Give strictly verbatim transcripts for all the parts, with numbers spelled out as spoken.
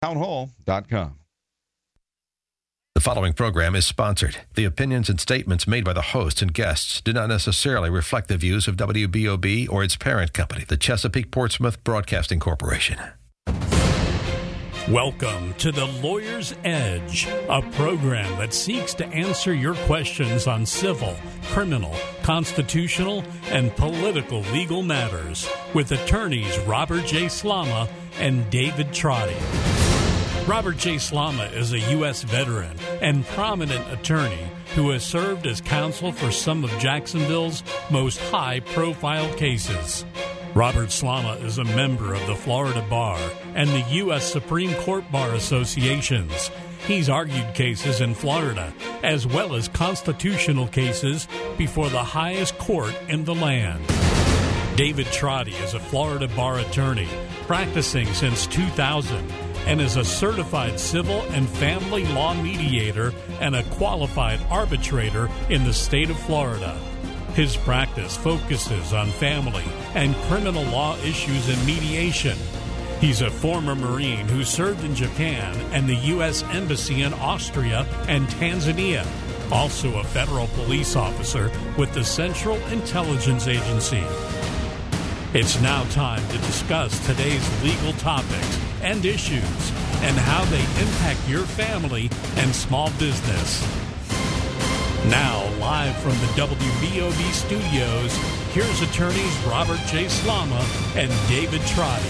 town hall dot com. The following program is sponsored. The opinions and statements made by the hosts and guests do not necessarily reflect the views of W B O B or its parent company, the Chesapeake Portsmouth Broadcasting Corporation. Welcome to The Lawyer's Edge, a program that seeks to answer your questions on civil, criminal, constitutional, and political legal matters with attorneys Robert J. Slama and David Trotty. Robert J. Slama is a U S veteran and prominent attorney who has served as counsel for some of Jacksonville's most high-profile cases. Robert Slama is a member of the Florida Bar and the U S Supreme Court Bar Associations. He's argued cases in Florida, as well as constitutional cases before the highest court in the land. David Trotty is a Florida bar attorney, practicing since two thousand, and is a certified civil and family law mediator and a qualified arbitrator in the state of Florida. His practice focuses on family and criminal law issues and mediation. He's a former Marine who served in Japan and the U S Embassy in Austria and Tanzania. Also a federal police officer with the Central Intelligence Agency. It's now time to discuss today's legal topics and issues and how they impact your family and small business. Now, live from the W B O B studios, here's attorneys Robert J. Slama and David Trotty.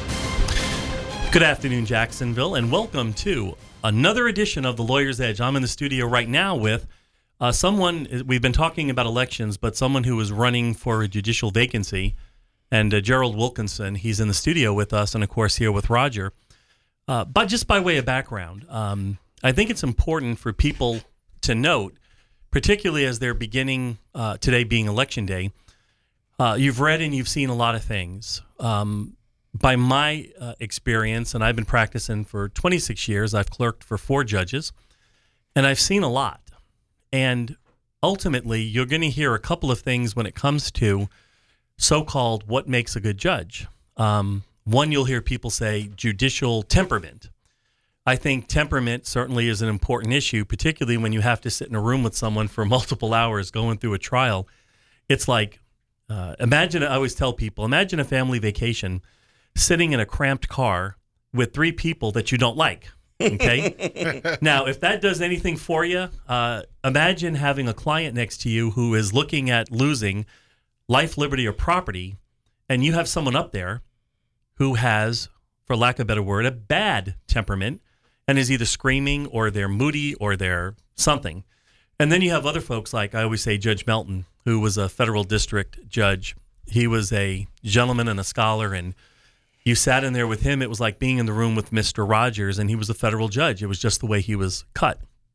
Good afternoon, Jacksonville, and welcome to another edition of The Lawyer's Edge. I'm in the studio right now with uh, someone, we've been talking about elections, but someone who is running for a judicial vacancy, and uh, Gerald Wilkinson. He's in the studio with us, and of course here with Roger. Uh, but just by way of background, um, I think it's important for people to note, particularly as they're beginning uh, today being election day, uh, you've read and you've seen a lot of things. Um, by my uh, experience, and I've been practicing for twenty-six years, I've clerked for four judges, and I've seen a lot. And ultimately, you're going to hear a couple of things when it comes to so-called what makes a good judge. Um, one, you'll hear people say judicial temperament. I think temperament certainly is an important issue, particularly when you have to sit in a room with someone for multiple hours going through a trial. It's like, uh, imagine, I always tell people, imagine a family vacation sitting in a cramped car with three people that you don't like, okay? Now, if that does anything for you, uh, imagine having a client next to you who is looking at losing life, liberty, or property, and you have someone up there who has, for lack of a better word, a bad temperament, and is either screaming or they're moody or they're something. And then you have other folks like, I always say, Judge Melton, who was a federal district judge. He was a gentleman and a scholar, and you sat in there with him. It was like being in the room with Mister Rogers, and he was a federal judge. It was just the way he was cut.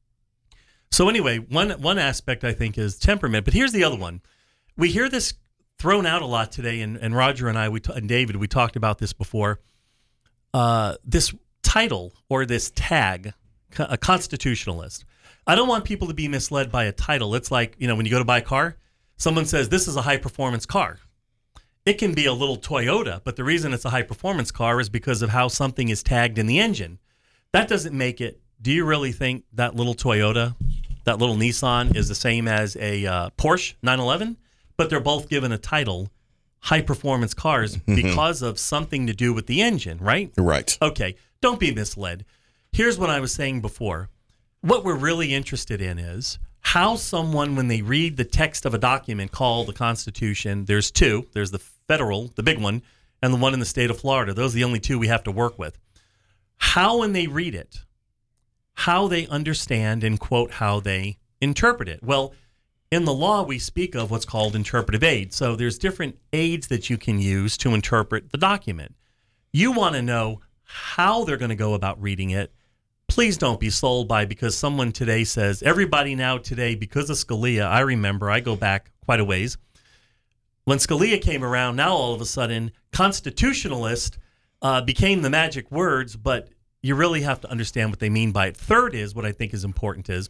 So anyway, one one aspect, I think, is temperament. But here's the other one. We hear this thrown out a lot today, and, and Roger and I, we t- and David, we talked about this before. Uh, this title or this tag, a constitutionalist. I don't want people to be misled by a title. It's like, you know, when you go to buy a car, someone says, this is a high-performance car. It can be a little Toyota, but the reason it's a high-performance car is because of how something is tagged in the engine. That doesn't make it. Do you really think that little Toyota, that little Nissan, is the same as a uh, Porsche nine eleven? But they're both given a title, high-performance cars, because of something to do with the engine, right? Right. Okay, don't be misled. Here's what I was saying before. What we're really interested in is how someone, when they read the text of a document called the Constitution, there's two. There's the federal, the big one, and the one in the state of Florida. Those are the only two we have to work with. How, when they read it, how they understand and, quote, how they interpret it. Well, in the law, we speak of what's called interpretive aids. So there's different aids that you can use to interpret the document. You want to know how they're going to go about reading it. Please don't be sold by, because someone today says, everybody now today, because of Scalia, I remember, I go back quite a ways. When Scalia came around, now all of a sudden, constitutionalist uh, became the magic words, but you really have to understand what they mean by it. Third is, what I think is important is,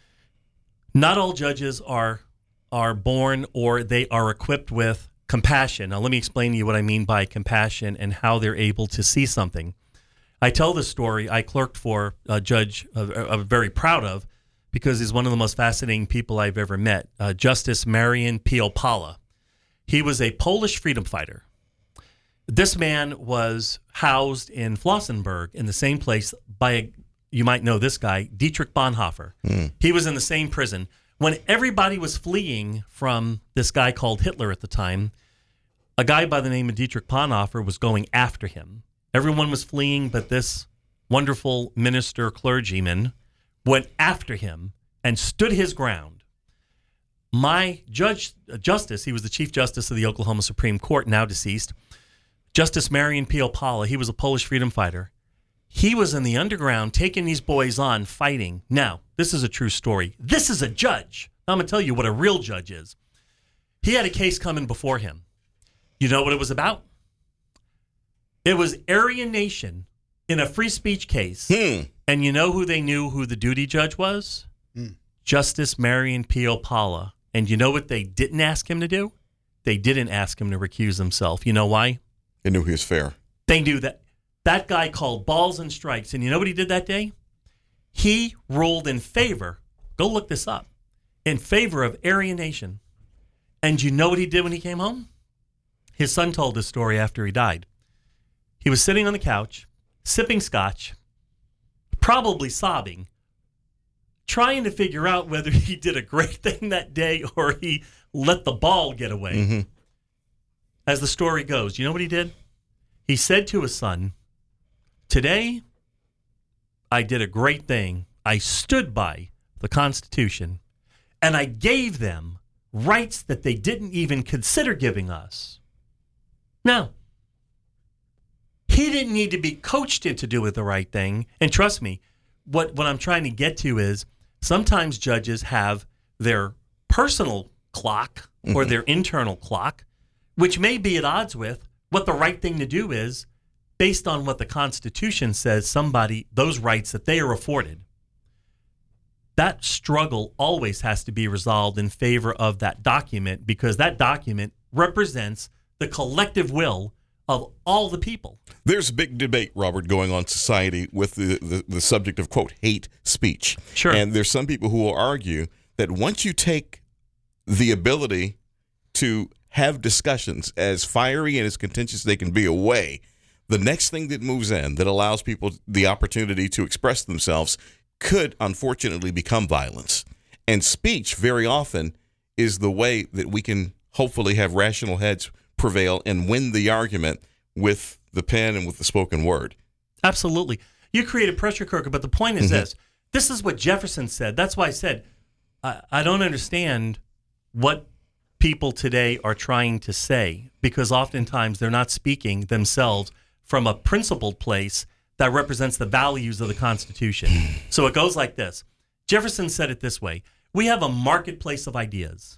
not all judges are are born or they are equipped with compassion. Now, let me explain to you what I mean by compassion and how they're able to see something. I tell this story. I clerked for a judge uh, I'm very proud of because he's one of the most fascinating people I've ever met, uh, Justice Marian P. Opala. He was a Polish freedom fighter. This man was housed in Flossenburg in the same place by, a, you might know this guy, Dietrich Bonhoeffer. Mm. He was in the same prison. When everybody was fleeing from this guy called Hitler at the time, a guy by the name of Dietrich Bonhoeffer was going after him. Everyone was fleeing, but this wonderful minister clergyman went after him and stood his ground. My judge, justice, he was the Chief Justice of the Oklahoma Supreme Court, now deceased, Justice Marian P. Opala. He was a Polish freedom fighter. He was in the underground taking these boys on, fighting. Now, this is a true story. This is a judge. I'm going to tell you what a real judge is. He had a case coming before him. You know what it was about? It was Aryan Nation in a free speech case. Hmm. And you know who they knew who the duty judge was? Hmm. Justice Marian P. Opala. And you know what they didn't ask him to do? They didn't ask him to recuse himself. You know why? They knew he was fair. They knew that. That guy called balls and strikes. And you know what he did that day? He ruled in favor, go look this up, in favor of Aryan Nation. And you know what he did when he came home? His son told this story after he died. He was sitting on the couch, sipping scotch, probably sobbing, trying to figure out whether he did a great thing that day or he let the ball get away. Mm-hmm. As the story goes, you know what he did? He said to his son, "Today, I did a great thing. I stood by the Constitution, and I gave them rights that they didn't even consider giving us." Now, he didn't need to be coached into doing the right thing. And trust me, what, what I'm trying to get to is sometimes judges have their personal clock mm-hmm. or their internal clock, which may be at odds with what the right thing to do is based on what the Constitution says somebody, those rights that they are afforded. That struggle always has to be resolved in favor of that document because that document represents the collective will of all the people. There's a big debate, Robert, going on in society with the, the, the subject of, quote, hate speech. Sure. And there's some people who will argue that once you take the ability to have discussions as fiery and as contentious as they can be away, the next thing that moves in that allows people the opportunity to express themselves could, unfortunately, become violence. And speech, very often, is the way that we can hopefully have rational heads prevail and win the argument with the pen and with the spoken word. Absolutely. You create a pressure cooker, but the point is mm-hmm. this. This is what Jefferson said. That's why I said, I, I don't understand what people today are trying to say because oftentimes they're not speaking themselves from a principled place that represents the values of the Constitution. So it goes like this. Jefferson said it this way. We have a marketplace of ideas.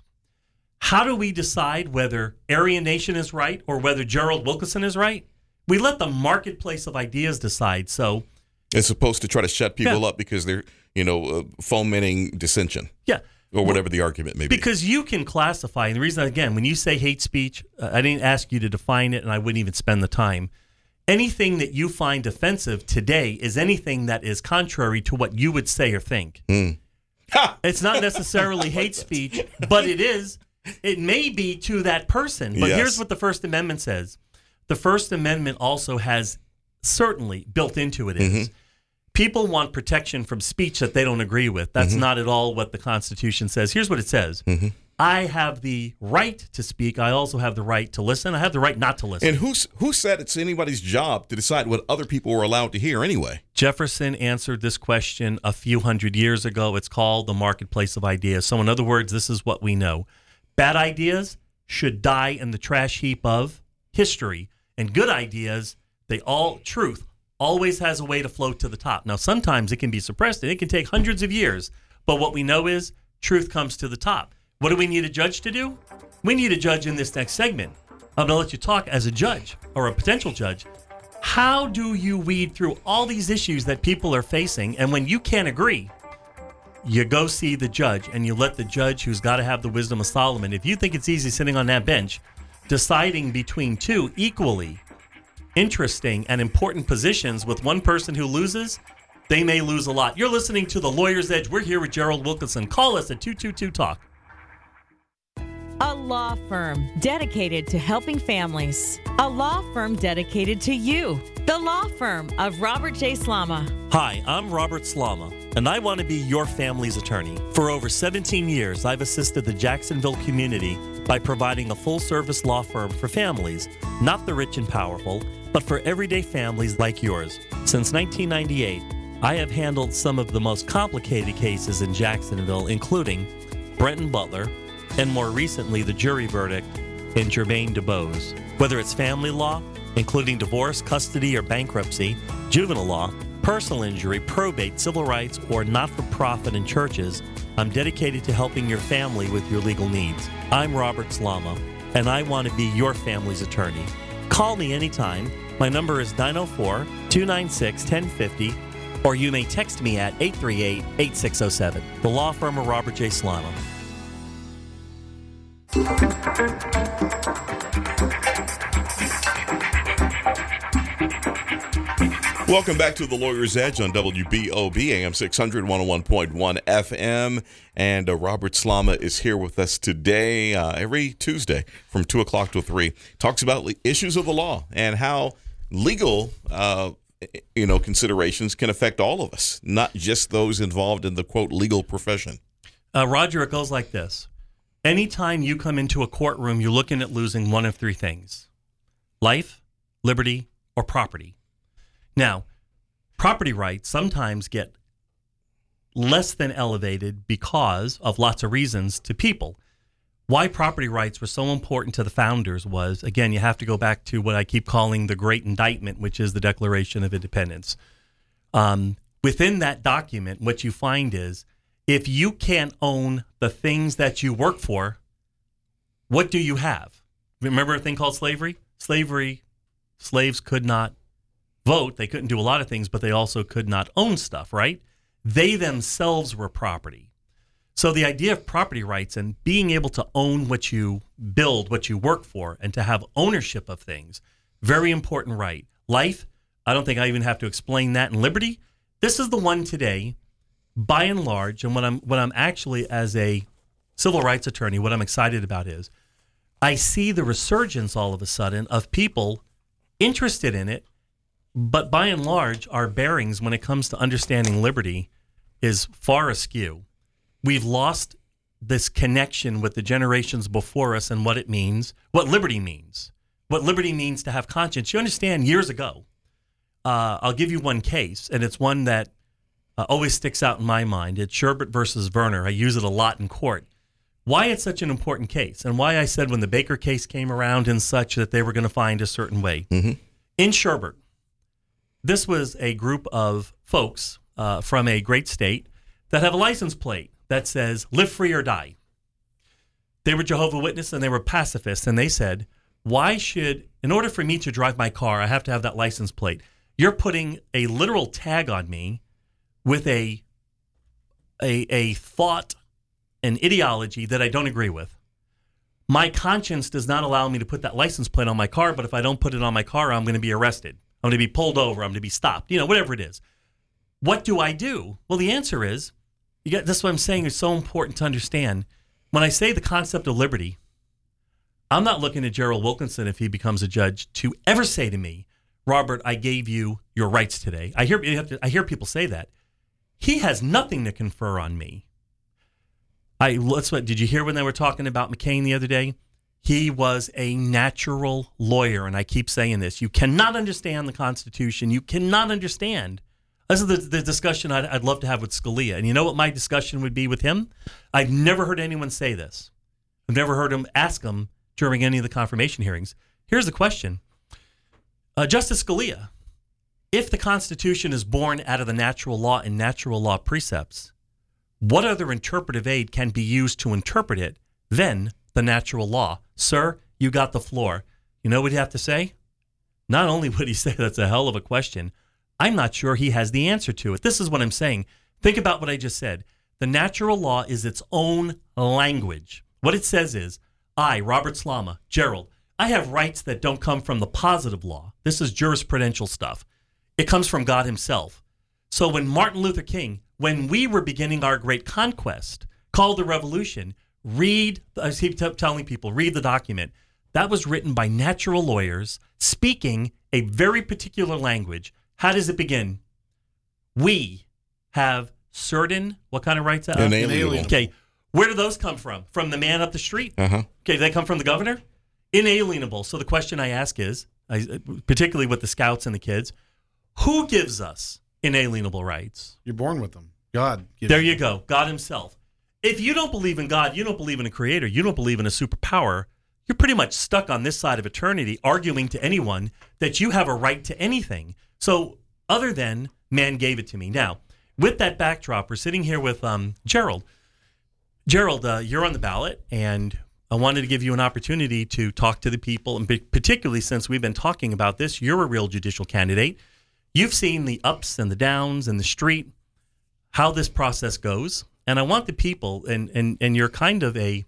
How do we decide whether Aryan Nation is right or whether Gerald Wilkerson is right? We let the marketplace of ideas decide. So it's supposed to try to shut people yeah. up because they're, you know, uh, fomenting dissension. Yeah. Or whatever the argument may be. Because you can classify, and the reason, again, when you say hate speech, uh, I didn't ask you to define it, and I wouldn't even spend the time. Anything that you find offensive today is anything that is contrary to what you would say or think. Mm. It's not necessarily hate speech, but it is. It may be to that person. But yes. Here's what the First Amendment says. The First Amendment also has certainly built into it is mm-hmm. people want protection from speech that they don't agree with. That's mm-hmm. not at all what the Constitution says. Here's what it says. Mm-hmm. I have the right to speak. I also have the right to listen. I have the right not to listen. And who's, who said it's anybody's job to decide what other people were allowed to hear anyway? Jefferson answered this question a few hundred years ago. It's called the marketplace of ideas. So in other words, this is what we know. Bad ideas should die in the trash heap of history. And good ideas, they all, truth, always has a way to float to the top. Now, sometimes it can be suppressed and it can take hundreds of years. But what we know is truth comes to the top. What do we need a judge to do? We need a judge in this next segment. I'm going to let you talk as a judge or a potential judge. How do you weed through all these issues that people are facing? And when you can't agree, you go see the judge and you let the judge who's got to have the wisdom of Solomon. If you think it's easy sitting on that bench, deciding between two equally interesting and important positions with one person who loses, they may lose a lot. You're listening to The Lawyer's Edge. We're here with Gerald Wilkinson. Call us at two two two talk. A law firm dedicated to helping families. A law firm dedicated to you. The law firm of Robert J. Slama. Hi, I'm Robert Slama, and I want to be your family's attorney. For over seventeen years, I've assisted the Jacksonville community by providing a full-service law firm for families, not the rich and powerful, but for everyday families like yours. Since nineteen ninety-eight, I have handled some of the most complicated cases in Jacksonville, including Brenton Butler, and more recently, the jury verdict in Jermaine DuBose. Whether it's family law, including divorce, custody, or bankruptcy, juvenile law, personal injury, probate, civil rights, or not-for-profit and churches, I'm dedicated to helping your family with your legal needs. I'm Robert Slama, and I want to be your family's attorney. Call me anytime. My number is nine oh four, two nine six, one oh five oh, or you may text me at eight three eight, eight six oh seven. The law firm of Robert J. Slama. Welcome back to The Lawyer's Edge on W B O B, A M six hundred, one oh one point one F M. And uh, Robert Slama is here with us today, uh, every Tuesday from two o'clock to three. Talks about le- issues of the law and how legal uh, you know, considerations can affect all of us, not just those involved in the, quote, legal profession. Uh, Roger, it goes like this. Anytime you come into a courtroom, you're looking at losing one of three things: life, liberty, or property. Now, property rights sometimes get less than elevated because of lots of reasons to people. Why property rights were so important to the founders was, again, you have to go back to what I keep calling the Great Indictment, which is the Declaration of Independence. Um, within that document, what you find is, if you can't own the things that you work for, what do you have? Remember a thing called slavery? Slavery, slaves could not vote. They couldn't do a lot of things, but they also could not own stuff, right? They themselves were property. So the idea of property rights and being able to own what you build, what you work for, and to have ownership of things, very important right. Life, I don't think I even have to explain that. And liberty, this is the one today, by and large, and what I'm what I'm actually, as a civil rights attorney, what I'm excited about is I see the resurgence all of a sudden of people interested in it, but by and large, our bearings when it comes to understanding liberty is far askew. We've lost this connection with the generations before us and what it means, what liberty means, what liberty means to have conscience. You understand, years ago, uh, I'll give you one case, and it's one that uh, always sticks out in my mind. It's Sherbert versus Verner. I use it a lot in court. Why it's such an important case, and why I said when the Baker case came around and such that they were going to find a certain way. Mm-hmm. In Sherbert, this was a group of folks uh, from a great state that have a license plate that says, live free or die. They were Jehovah's Witnesses and they were pacifists, and they said, why should, in order for me to drive my car, I have to have that license plate. You're putting a literal tag on me with a, a, a thought, an ideology that I don't agree with. My conscience does not allow me to put that license plate on my car, but if I don't put it on my car, I'm going to be arrested. I'm going to be pulled over. I'm going to be stopped, you know, whatever it is. What do I do? Well, the answer is, you get, that's what I'm saying is so important to understand. When I say the concept of liberty, I'm not looking at Gerald Wilkinson, if he becomes a judge, to ever say to me, Robert, I gave you your rights today. I hear, you have to, I hear people say that. He has nothing to confer on me. I, let's what, did you hear when they were talking about McCain the other day? He was a natural lawyer, and I keep saying this. You cannot understand the Constitution. You cannot understand. This is the, the discussion I'd, I'd love to have with Scalia. And you know what my discussion would be with him? I've never heard anyone say this. I've never heard him ask him during any of the confirmation hearings. Here's the question. Uh, Justice Scalia, if the Constitution is born out of the natural law and natural law precepts, what other interpretive aid can be used to interpret it than the natural law? Sir, you got the floor. You know what he'd have to say? Not only would he say that's a hell of a question, I'm not sure he has the answer to it. This is what I'm saying. Think about what I just said. The natural law is its own language. What it says is, I, Robert Slama, Gerald, I have rights that don't come from the positive law. This is jurisprudential stuff. It comes from God himself. So when Martin Luther King, when we were beginning our great conquest, called the revolution, read, I keep t- telling people, read the document. That was written by natural lawyers speaking a very particular language. How does it begin? We have certain, what kind of rights? Uh, Inalienable. Okay. Where do those come from? From the man up the street? Uh-huh. Okay, do they come from the governor? Inalienable. So the question I ask is, I, particularly with the scouts and the kids, who gives us inalienable rights? You're born with them. God gives There you go. God himself. If you don't believe in God, you don't believe in a creator, you don't believe in a superpower, you're pretty much stuck on this side of eternity arguing to anyone that you have a right to anything. So other than man gave it to me. Now, with that backdrop, we're sitting here with um, Gerald. Gerald, uh, you're on the ballot, and I wanted to give you an opportunity to talk to the people, and particularly since we've been talking about this, you're a real judicial candidate. You've seen the ups and the downs in the street, how this process goes. And I want the people, and, and, and you're kind of a,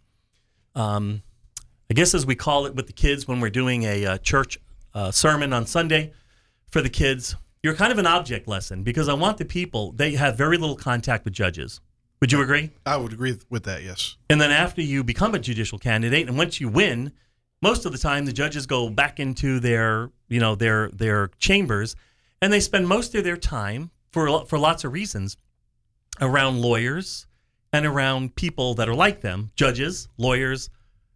um, I guess as we call it with the kids when we're doing a uh, church uh, sermon on Sunday for the kids, you're kind of an object lesson because I want the people, they have very little contact with judges. Would you agree? I would agree with that, yes. And then after you become a judicial candidate, and once you win, most of the time the judges go back into their, you know, their their chambers, and they spend most of their time for for lots of reasons around lawyers and around people that are like them, judges, lawyers,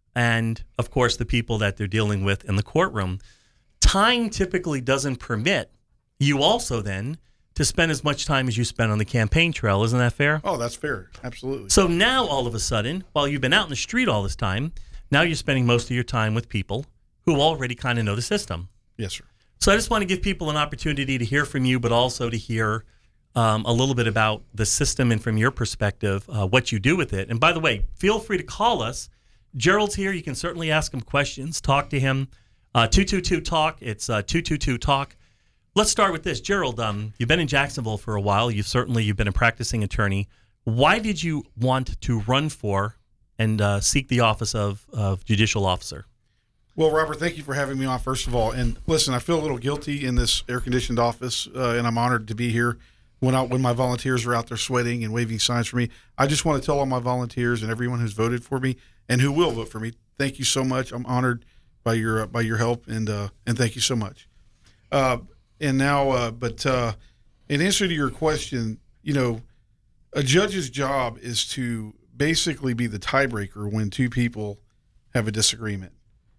and of course the people that they're dealing with in the courtroom. Time typically doesn't permit you also then to spend as much time as you spend on the campaign trail. Isn't that fair? Oh, that's fair. Absolutely. So now all of a sudden, while you've been out in the street all this time, now you're spending most of your time with people who already kind of know the system. Yes, sir. So I just want to give people an opportunity to hear from you, but also to hear um, a little bit about the system and from your perspective, uh, what you do with it. And by the way, feel free to call us. Gerald's here. You can certainly ask him questions, talk to him. Uh, two two two talk. It's uh, two two two talk. Let's start with this. Gerald, um, you've been in Jacksonville for a while. You've certainly you've been a practicing attorney. Why did you want to run for and uh, seek the office of, of judicial officer? Well, Robert, thank you for having me on, first of all. And listen, I feel a little guilty in this air-conditioned office, uh, and I'm honored to be here when I, when my volunteers are out there sweating and waving signs for me. I just want to tell all my volunteers and everyone who's voted for me and who will vote for me, thank you so much. I'm honored by your uh, by your help, and uh, and thank you so much. Uh, and now, uh, but uh, in answer to your question, you know, a judge's job is to basically be the tiebreaker when two people have a disagreement.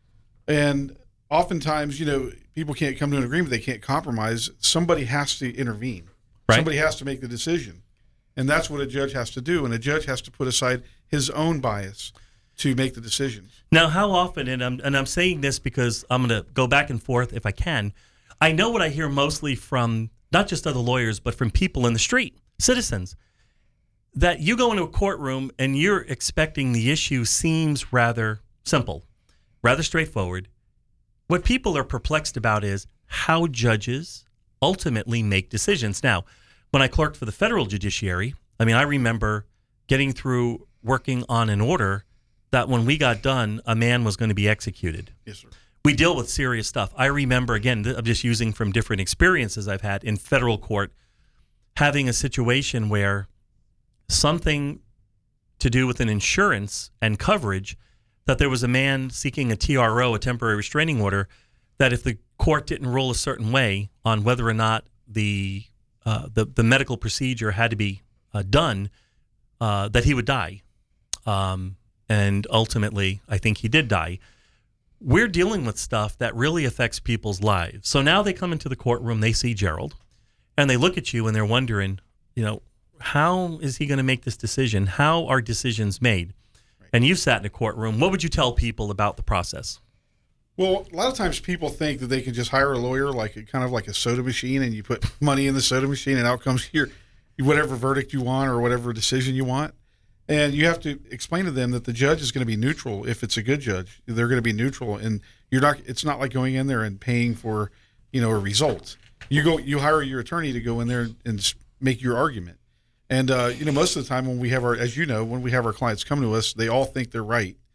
And oftentimes, you know, people can't come to an agreement. They can't compromise. Somebody has to intervene. Right. Somebody has to make the decision. And that's what a judge has to do. And a judge has to put aside his own bias to make the decisions. Now, how often, and I'm, and I'm saying this because I'm going to go back and forth if I can, I know what I hear mostly from not just other lawyers, but from people in the street, citizens, that you go into a courtroom and you're expecting the issue seems rather simple, rather straightforward. What people are perplexed about is how judges ultimately make decisions. Now, when I clerked for the federal judiciary, I mean, I remember getting through working on an order that when we got done, a man was going to be executed. Yes, sir. We deal with serious stuff. I remember, again, I'm just using from different experiences I've had in federal court, having a situation where something to do with an insurance and coverage, that there was a man seeking a T R O, a temporary restraining order, that if the court didn't rule a certain way on whether or not the uh, the, the medical procedure had to be uh, done, uh, that he would die. Um, and ultimately, I think he did die. We're dealing with stuff that really affects people's lives. So now they come into the courtroom, they see Gerald, and they look at you and they're wondering, you know, how is he going to make this decision? How are decisions made? Right. And you've sat in a courtroom. What would you tell people about the process? Well, a lot of times people think that they can just hire a lawyer like a, kind of like a soda machine, and you put money in the soda machine and out comes your whatever verdict you want or whatever decision you want. And you have to explain to them that the judge is going to be neutral. If it's a good judge, they're going to be neutral, and you're not. It's not like going in there and paying for, you know, a result. You go, you hire your attorney to go in there and make your argument. And uh, you know, most of the time when we have our, as you know, when we have our clients come to us, they all think they're right,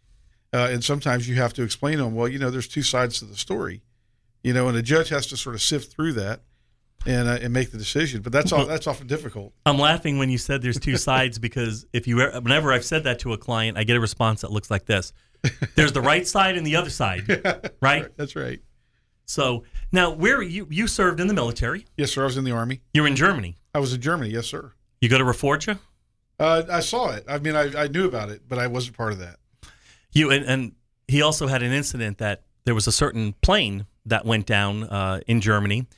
Uh, and sometimes you have to explain to them, well, you know, there's two sides to the story, you know, and a judge has to sort of sift through that and uh, and make the decision. But that's all, that's often difficult. I'm laughing when you said there's two sides because if you whenever I've said that to a client, I get a response that looks like this. There's the right side and the other side, right? That's right. So now, where you you served in the military? Yes, sir. I was in the Army. You were in Germany. I was in Germany. Yes, sir. You go to Reforja? Uh, I saw it. I mean, I, I knew about it, but I wasn't part of that. You and, and he also had an incident that there was a certain plane that went down uh, in Germany.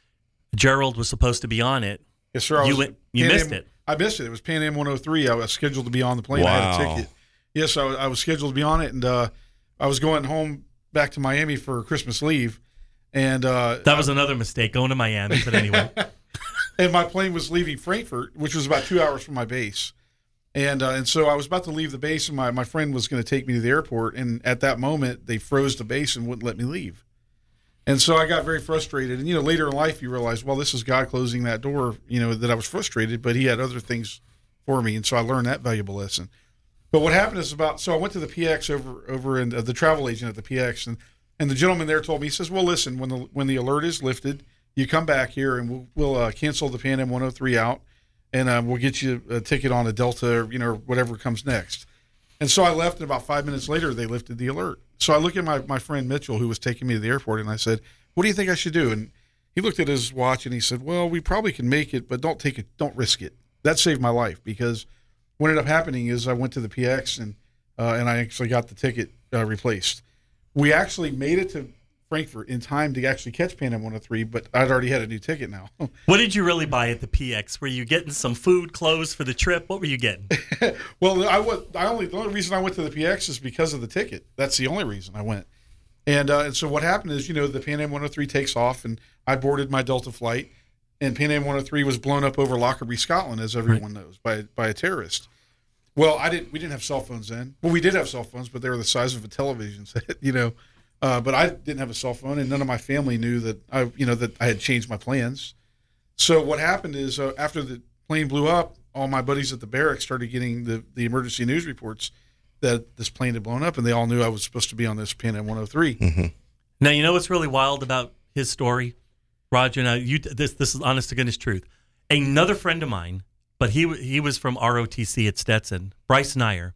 Gerald was supposed to be on it. Yes, sir. I you was, went, you Pan missed Am, it. I missed it. It was Pan Am one oh three. I was scheduled to be on the plane. Wow. I had a ticket. Yes, I was, I was scheduled to be on it, and uh, I was going home back to Miami for Christmas leave. And uh, That was another mistake, going to Miami, but anyway. And my plane was leaving Frankfurt, which was about two hours from my base. And uh, and so I was about to leave the base, and my, my friend was going to take me to the airport. And at that moment, they froze the base and wouldn't let me leave. And so I got very frustrated. And, you know, later in life, you realize, well, this is God closing that door, you know, that I was frustrated, but he had other things for me. And so I learned that valuable lesson. But what happened is about, so I went to the P X over over in uh, the travel agent at the P X, and, and the gentleman there told me, he says, well, listen, when the when the alert is lifted, you come back here and we'll, we'll uh, cancel the Pan Am one oh three out, and uh, we'll get you a ticket on a Delta or, you know, whatever comes next. And so I left, and about five minutes later, they lifted the alert. So I look at my, my friend Mitchell, who was taking me to the airport, and I said, what do you think I should do? And he looked at his watch, and he said, well, we probably can make it, but don't take it, don't risk it. That saved my life, because what ended up happening is I went to the P X, and uh, and I actually got the ticket uh, replaced. We actually made it to Frankfurt in time to actually catch Pan Am one oh three, but I'd already had a new ticket now. What did you really buy at the P X? Were you getting some food, clothes for the trip? What were you getting? Well, I was, I only, the only reason I went to the P X is because of the ticket. That's the only reason I went. And, uh, and so what happened is, you know, the Pan Am one oh three takes off, and I boarded my Delta flight, and Pan Am one oh three was blown up over Lockerbie, Scotland, as everyone knows, by by a terrorist. Well, I didn't. We didn't have cell phones then. Well, we did have cell phones, but they were the size of a television set, you know. Uh, but I didn't have a cell phone, and none of my family knew that I, you know, that I had changed my plans. So what happened is, uh, after the plane blew up, all my buddies at the barracks started getting the, the emergency news reports that this plane had blown up, and they all knew I was supposed to be on this Pan Am one oh three. Mm-hmm. Now, you know what's really wild about his story, Roger? Now, you this this is honest to goodness truth. Another friend of mine, but he he was from R O T C at Stetson, Bryce Nyer.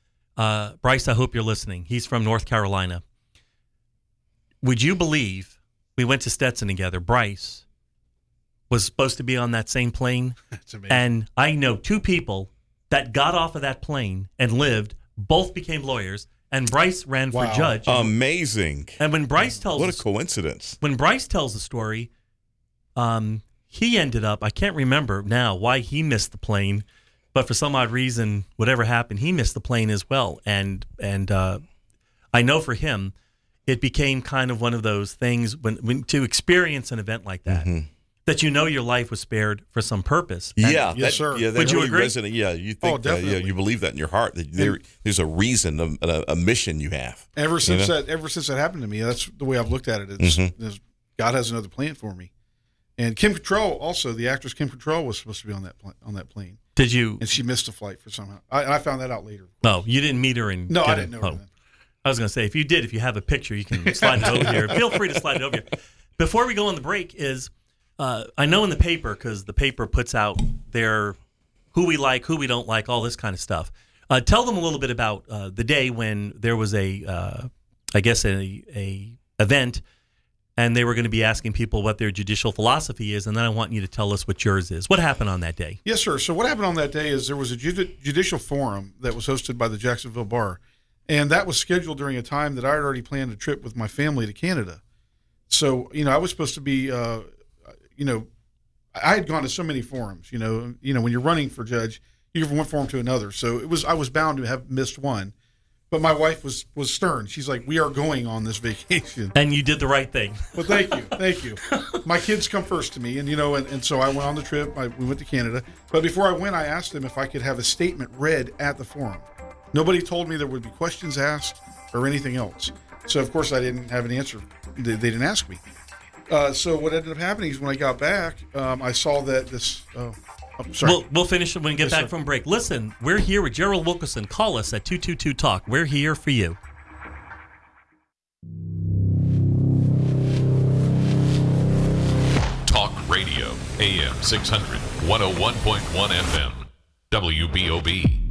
Uh, Bryce, I hope you're listening. He's from North Carolina. Would you believe we went to Stetson together? Bryce was supposed to be on that same plane. That's amazing. And I know two people that got off of that plane and lived, both became lawyers, and Bryce ran Wow. for judge. Amazing. And when Bryce tells What us- a coincidence. when Bryce tells the story, um, he ended up, I can't remember now why he missed the plane, but for some odd reason, whatever happened, he missed the plane as well. And and uh, I know for him, it became kind of one of those things when, when to experience an event like that, Mhm. that you know your life was spared for some purpose. And Yeah, Yes, that, sir. yeah, that Would you really agree? resonate. Yeah, you Oh, think, uh, yeah, definitely. you believe that in your heart that there, there's a reason, a, a, a mission you have. Ever since know? that, ever since that happened to me, that's the way I've looked at it. It's, Mhm. it's God has another plan for me. And Kim Cattrall, also the actress Kim Cattrall, was supposed to be on that pl- on that plane, Did you? and she missed a flight for somehow. I, I found that out later. No, you didn't meet her. And No, get I it? didn't know her Oh. then. I was going to say, if you did, if you have a picture, you can slide it over here. Feel free to slide it over here. Before we go on the break, is uh, I know in the paper, because the paper puts out their who we like, who we don't like, all this kind of stuff. Uh, tell them a little bit about uh, the day when there was a, uh, I guess, a, a event, and they were going to be asking people what their judicial philosophy is, and then I want you to tell us what yours is. What happened on that day? Yes, sir. So what happened on that day is there was a judi- judicial forum that was hosted by the Jacksonville Bar, and that was scheduled during a time that I had already planned a trip with my family to Canada. So, you know, I was supposed to be, uh, you know, I had gone to so many forums. You know, you know, when you're running for judge, you go from one forum to another. So it was I was bound to have missed one. But my wife was was stern. She's like, "We are going on this vacation." And you did the right thing. Well, thank you, thank you. My kids come first to me, and you know, and, and so I went on the trip. I, we went to Canada, but before I went, I asked them if I could have a statement read at the forum. Nobody told me there would be questions asked or anything else. So of course I didn't have an answer. They, they didn't ask me. Uh, so what ended up happening is when I got back, um, I saw that this. Oh, I'm sorry. We'll, we'll finish it when we get Yes, back sir. from break. Listen, we're here with Gerald Wilkerson. Call us at two two two talk. We're here for you. A M six hundred, one oh one point one F M, W B O B.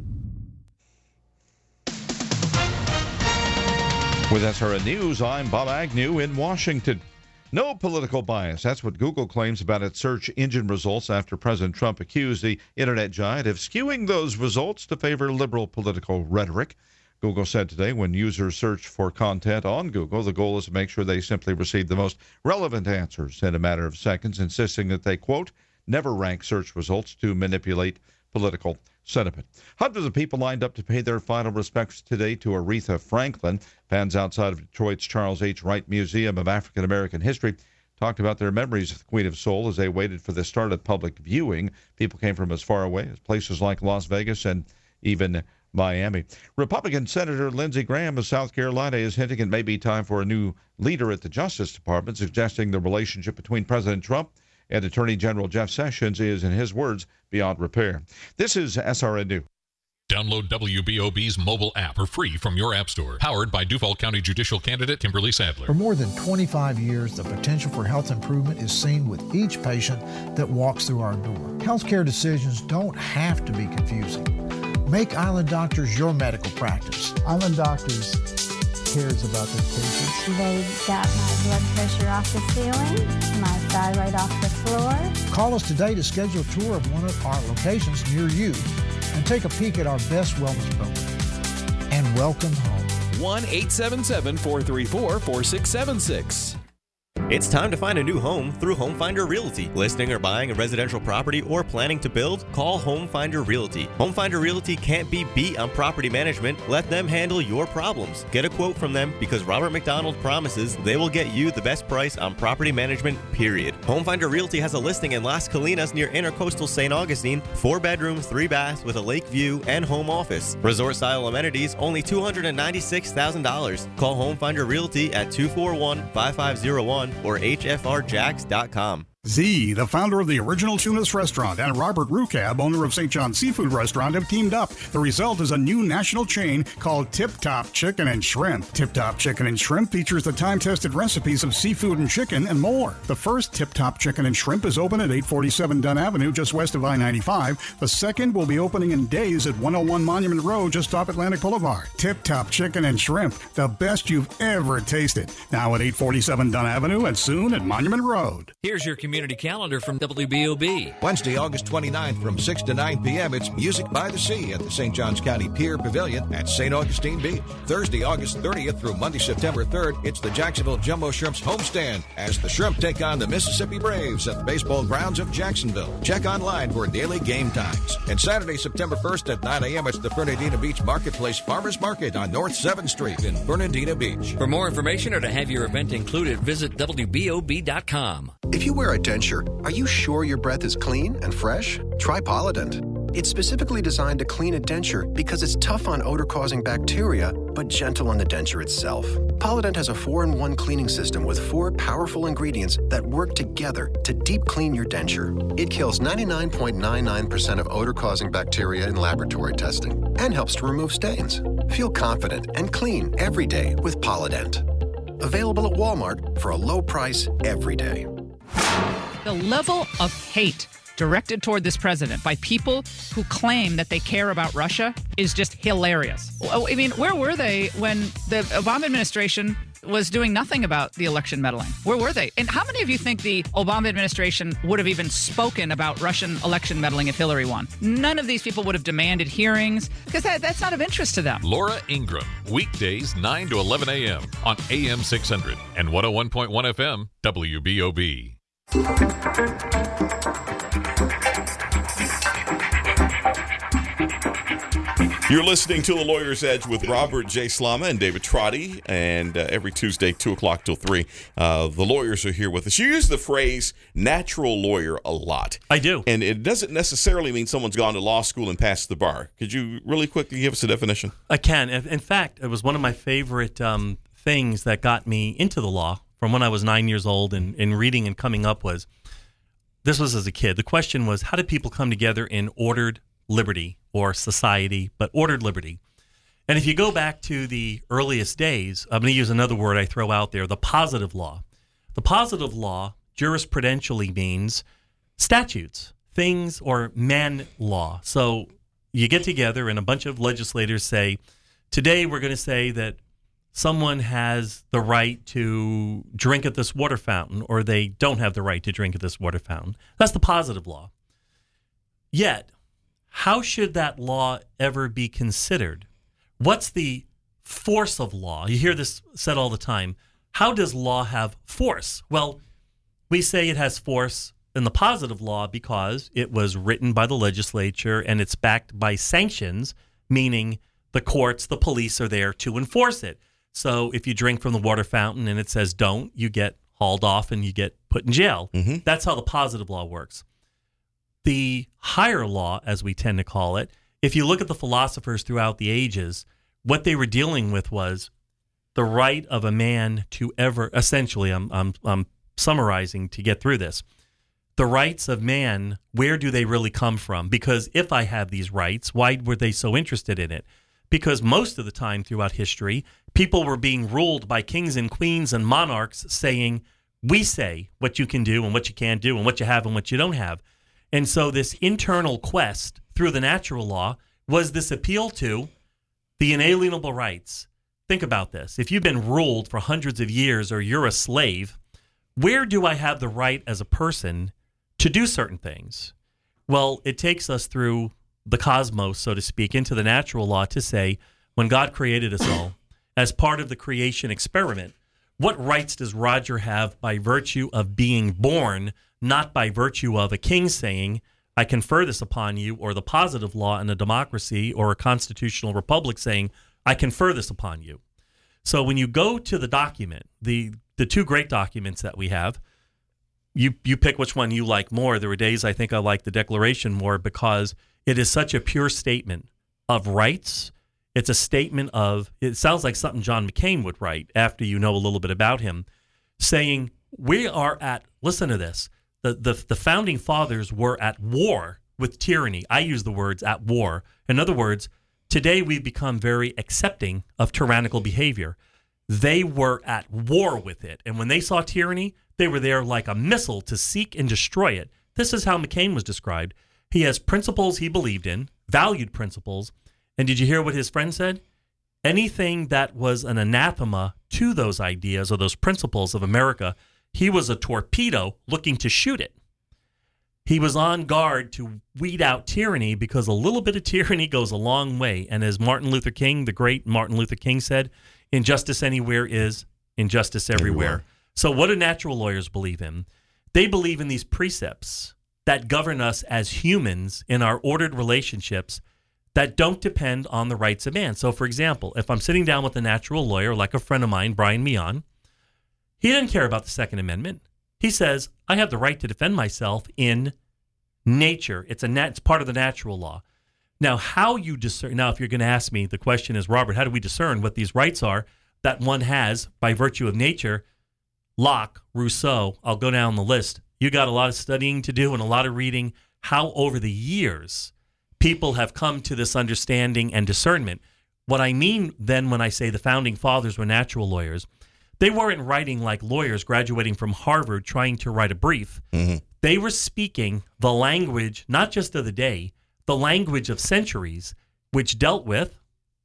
With S R N News, I'm Bob Agnew in Washington. No political bias. That's what Google claims about its search engine results after President Trump accused the internet giant of skewing those results to favor liberal political rhetoric. Google said today when users search for content on Google, the goal is to make sure they simply receive the most relevant answers in a matter of seconds, insisting that they, quote, never rank search results to manipulate political sentiment. Hundreds of people lined up to pay their final respects today to Aretha Franklin. Fans outside of Detroit's Charles H. Wright Museum of African American History talked about their memories of the Queen of Soul as they waited for the start of public viewing. People came from as far away as places like Las Vegas and even Miami. Republican Senator Lindsey Graham of South Carolina is hinting it may be time for a new leader at the Justice Department, suggesting the relationship between President Trump and Attorney General Jeff Sessions is, in his words, beyond repair. This is S R N News. Download W B O B's mobile app for free from your app store. Powered by Duval County Judicial Candidate Kimberly Sadler. For more than twenty-five years, the potential for health improvement is seen with each patient that walks through our door. Healthcare decisions don't have to be confusing. Make Island Doctors your medical practice. Island Doctors cares about their patients. They got my blood pressure off the ceiling, my thyroid off the floor. Call us today to schedule a tour of one of our locations near you and take a peek at our best wellness program. And welcome home. one eight seven seven, four three four, four six seven six. It's time to find a new home through Home Finder Realty. Listing or buying a residential property or planning to build? Call Home Finder Realty. Home Finder Realty can't be beat on property management. Let them handle your problems. Get a quote from them because Robert McDonald promises they will get you the best price on property management, period. Home Finder Realty has a listing in Las Colinas near Intercoastal Saint Augustine. Four bedrooms, three baths with a lake view and home office. Resort-style amenities, only two hundred ninety-six thousand dollars. Call Home Finder Realty at two four one, five five zero one or H F R Jax dot com. Z, the founder of the original Tunis restaurant, and Robert Rucab, owner of Saint John's Seafood Restaurant, have teamed up. The result is a new national chain called Tip Top Chicken and Shrimp. Tip Top Chicken and Shrimp features the time-tested recipes of seafood and chicken and more. The first Tip Top Chicken and Shrimp is open at eight forty-seven Dunn Avenue, just west of I ninety-five. The second will be opening in days at one oh one Monument Road, just off Atlantic Boulevard. Tip Top Chicken and Shrimp, the best you've ever tasted. Now at eight forty-seven Dunn Avenue and soon at Monument Road. Here's your community calendar from W B O B. Wednesday, August twenty-ninth from six to nine p.m. It's Music by the Sea at the Saint Johns County Pier Pavilion at Saint Augustine Beach. Thursday, August thirtieth through Monday, September third, it's the Jacksonville Jumbo Shrimps homestand as the Shrimp take on the Mississippi Braves at the baseball grounds of Jacksonville. Check online for daily game times. And Saturday, September first at nine a.m. it's the Fernandina Beach Marketplace Farmers Market on North seventh Street in Fernandina Beach. For more information or to have your event included, visit W B O B dot com. If you wear a denture, are you sure your breath is clean and fresh? Try Polident. It's specifically designed to clean a denture because it's tough on odor-causing bacteria, but gentle on the denture itself. Polident has a four in one cleaning system with four powerful ingredients that work together to deep clean your denture. It kills ninety-nine point nine nine percent of odor-causing bacteria in laboratory testing and helps to remove stains. Feel confident and clean every day with Polident. Available at Walmart for a low price every day. The level of hate directed toward this president by people who claim that they care about Russia is just hilarious. I mean, where were they when the Obama administration was doing nothing about the election meddling? Where were they? And how many of you think the Obama administration would have even spoken about Russian election meddling if Hillary won? None of these people would have demanded hearings because that, that's not of interest to them. Laura Ingram, weekdays nine to eleven a.m. on A M six hundred and one oh one point one F M, W B O B. You're listening to The Lawyer's Edge with Robert J. Slama and David Trotty, and uh, every Tuesday, two o'clock till three, uh, the lawyers are here with us. You use the phrase natural lawyer a lot. I do. And it doesn't necessarily mean someone's gone to law school and passed the bar. Could you really quickly give us a definition? I can. In fact, it was one of my favorite um, things that got me into the law from when I was nine years old and, and reading and coming up was, this was as a kid. The question was, how did people come together in ordered liberty or society, but ordered liberty? And if you go back to the earliest days, I'm going to use another word I throw out there, the positive law. The positive law jurisprudentially means statutes, things, or man law. So you get together and a bunch of legislators say, today we're going to say that someone has the right to drink at this water fountain, or they don't have the right to drink at this water fountain. That's the positive law. Yet, how should that law ever be considered? What's the force of law? You hear this said all the time. How does law have force? Well, we say it has force in the positive law because it was written by the legislature and it's backed by sanctions, meaning the courts, the police are there to enforce it. So if you drink from the water fountain and it says don't, you get hauled off and you get put in jail. Mm-hmm. That's how the positive law works. The higher law, as we tend to call it, if you look at the philosophers throughout the ages, what they were dealing with was the right of a man to ever, essentially, I'm, I'm, I'm summarizing to get through this, the rights of man, where do they really come from? Because if I have these rights, why were they so interested in it? Because most of the time throughout history, people were being ruled by kings and queens and monarchs saying, we say what you can do and what you can't do and what you have and what you don't have. And so this internal quest through the natural law was this appeal to the inalienable rights. Think about this. If you've been ruled for hundreds of years or you're a slave, where do I have the right as a person to do certain things? Well, it takes us through the cosmos, so to speak, into the natural law to say, when God created us all, as part of the creation experiment, what rights does Roger have by virtue of being born, not by virtue of a king saying, I confer this upon you, or the positive law in a democracy or a constitutional republic saying, I confer this upon you. So when you go to the document, the the two great documents that we have, you you pick which one you like more. There were days I think I like the Declaration more because it is such a pure statement of rights. It's a statement of, it sounds like something John McCain would write after you know a little bit about him, saying we are at, listen to this, the, the, the founding fathers were at war with tyranny. I use the words at war. In other words, today we've become very accepting of tyrannical behavior. They were at war with it. And when they saw tyranny, they were there like a missile to seek and destroy it. This is how McCain was described. He has principles he believed in, valued principles. And did you hear what his friend said? Anything that was an anathema to those ideas or those principles of America, he was a torpedo looking to shoot it. He was on guard to weed out tyranny because a little bit of tyranny goes a long way. And as Martin Luther King, the great Martin Luther King said, injustice anywhere is injustice everywhere. everywhere. So what do natural lawyers believe in? They believe in these precepts that govern us as humans in our ordered relationships that don't depend on the rights of man. So, for example, if I'm sitting down with a natural lawyer, like a friend of mine, Brian Mion, he didn't care about the Second Amendment. He says, I have the right to defend myself in nature. It's a nat- it's part of the natural law. Now, how you discern, now, if you're going to ask me, the question is, Robert, how do we discern what these rights are that one has by virtue of nature? Locke, Rousseau, I'll go down the list. You got a lot of studying to do and a lot of reading, how over the years people have come to this understanding and discernment. What I mean then when I say the founding fathers were natural lawyers, they weren't writing like lawyers graduating from Harvard trying to write a brief. Mm-hmm. They were speaking the language, not just of the day, the language of centuries, which dealt with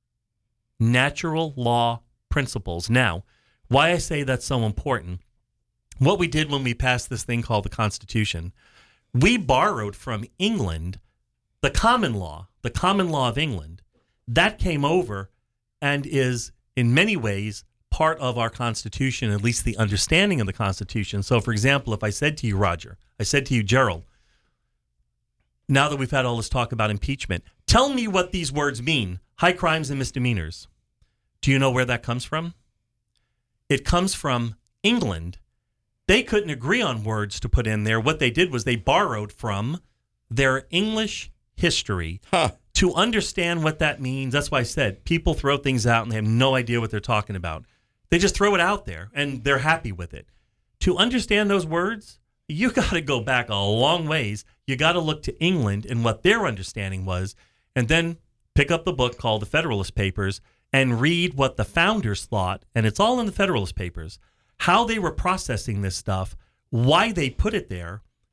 natural law principles. Now, why I say that's so important, what we did when we passed this thing called the Constitution, we borrowed from England the common law, the common law of England. That came over and is in many ways part of our Constitution, at least the understanding of the Constitution. So, for example, if I said to you, Roger, I said to you, Gerald, now that we've had all this talk about impeachment, tell me what these words mean, high crimes and misdemeanors. Do you know where that comes from? It comes from England. They couldn't agree on words to put in there. What they did was they borrowed from their English history huh. to understand what that means. That's why I said people throw things out and they have no idea what they're talking about. They just throw it out there and they're happy with it. To understand those words, you got to go back a long ways. You got to look to England and what their understanding was, and then pick up the book called The Federalist Papers and read what the founders thought, and it's all in the Federalist Papers, how they were processing this stuff, why they put it there,